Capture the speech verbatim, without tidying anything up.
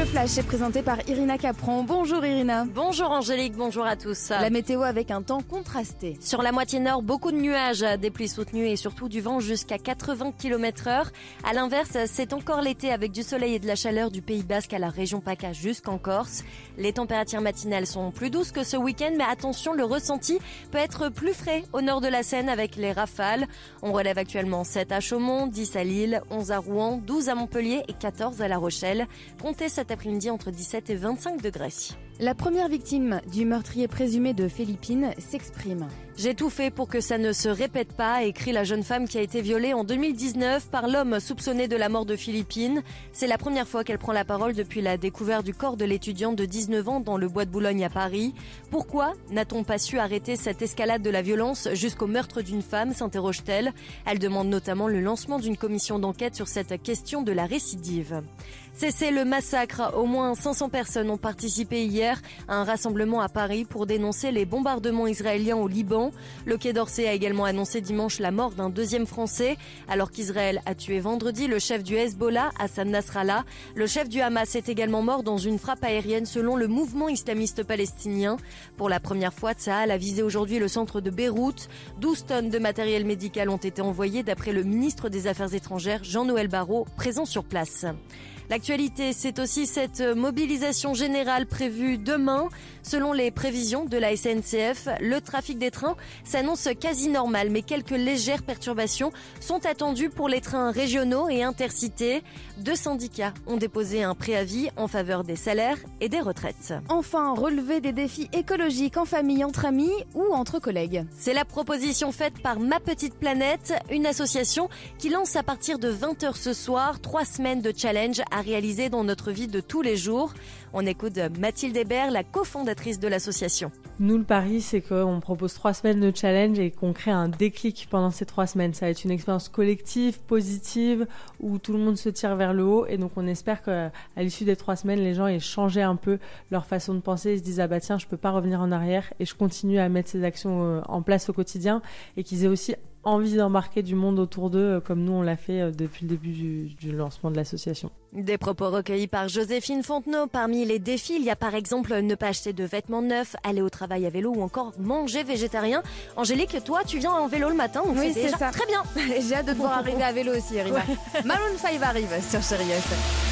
Le Flash est présenté par Irina Capron. Bonjour Irina. Bonjour Angélique, bonjour à tous. La météo avec un temps contrasté. Sur la moitié nord, beaucoup de nuages, des pluies soutenues et surtout du vent jusqu'à quatre-vingts kilomètres heure. À l'inverse, c'est encore l'été avec du soleil et de la chaleur du Pays Basque à la région PACA jusqu'en Corse. Les températures matinales sont plus douces que ce week-end, mais attention, le ressenti peut être plus frais au nord de la Seine avec les rafales. On relève actuellement sept à Chaumont, dix à Lille, onze à Rouen, douze à Montpellier et quatorze à La Rochelle. Comptez cet après-midi entre dix-sept et vingt-cinq degrés. La première victime du meurtrier présumé de Philippines s'exprime. J'ai tout fait pour que ça ne se répète pas, écrit la jeune femme qui a été violée en deux mille dix-neuf par l'homme soupçonné de la mort de Philippines. C'est la première fois qu'elle prend la parole depuis la découverte du corps de l'étudiante de dix-neuf ans dans le bois de Boulogne à Paris. Pourquoi n'a-t-on pas su arrêter cette escalade de la violence jusqu'au meurtre d'une femme, s'interroge-t-elle. Elle demande notamment le lancement d'une commission d'enquête sur cette question de la récidive. Cessez le massacre. Au moins cinq cents personnes ont participé hier à un rassemblement à Paris pour dénoncer les bombardements israéliens au Liban. Le Quai d'Orsay a également annoncé dimanche la mort d'un deuxième Français, alors qu'Israël a tué vendredi le chef du Hezbollah, Hassan Nasrallah. Le chef du Hamas est également mort dans une frappe aérienne selon le mouvement islamiste palestinien. Pour la première fois, Tsahal a visé aujourd'hui le centre de Beyrouth. douze tonnes de matériel médical ont été envoyées d'après le ministre des Affaires étrangères, Jean-Noël Barrot, présent sur place. L'actualité, c'est aussi cette mobilisation générale prévue demain. Selon les prévisions de la S N C F, le trafic des trains s'annonce quasi normal, mais quelques légères perturbations sont attendues pour les trains régionaux et intercités. Deux syndicats ont déposé un préavis en faveur des salaires et des retraites. Enfin, relever des défis écologiques en famille, entre amis ou entre collègues. C'est la proposition faite par Ma Petite Planète, une association qui lance à partir de vingt heures ce soir trois semaines de challenge à réaliser dans notre vie de tous les jours. On écoute Mathilde Hébert, la cofondatrice de l'association. Nous, le pari, c'est qu'on propose trois semaines de challenge et qu'on crée un déclic pendant ces trois semaines. Ça va être une expérience collective, positive, où tout le monde se tire vers le haut. Et donc, on espère qu'à l'issue des trois semaines, les gens aient changé un peu leur façon de penser. Ils se disent, ah bah tiens, je peux pas revenir en arrière et je continue à mettre ces actions en place au quotidien. Et qu'ils aient aussi envie d'embarquer du monde autour d'eux, comme nous on l'a fait depuis le début du, du lancement de l'association. Des propos recueillis par Joséphine Fontenot. Parmi les défis, il y a par exemple ne pas acheter de vêtements neufs, aller au travail à vélo ou encore manger végétarien. Angélique, toi tu viens en vélo le matin, donc oui, c'est déjà ça. Très bien. J'ai hâte de te voir arriver à vélo aussi, Irina. Ouais. Maroon cinq arrive sur Chérie F M.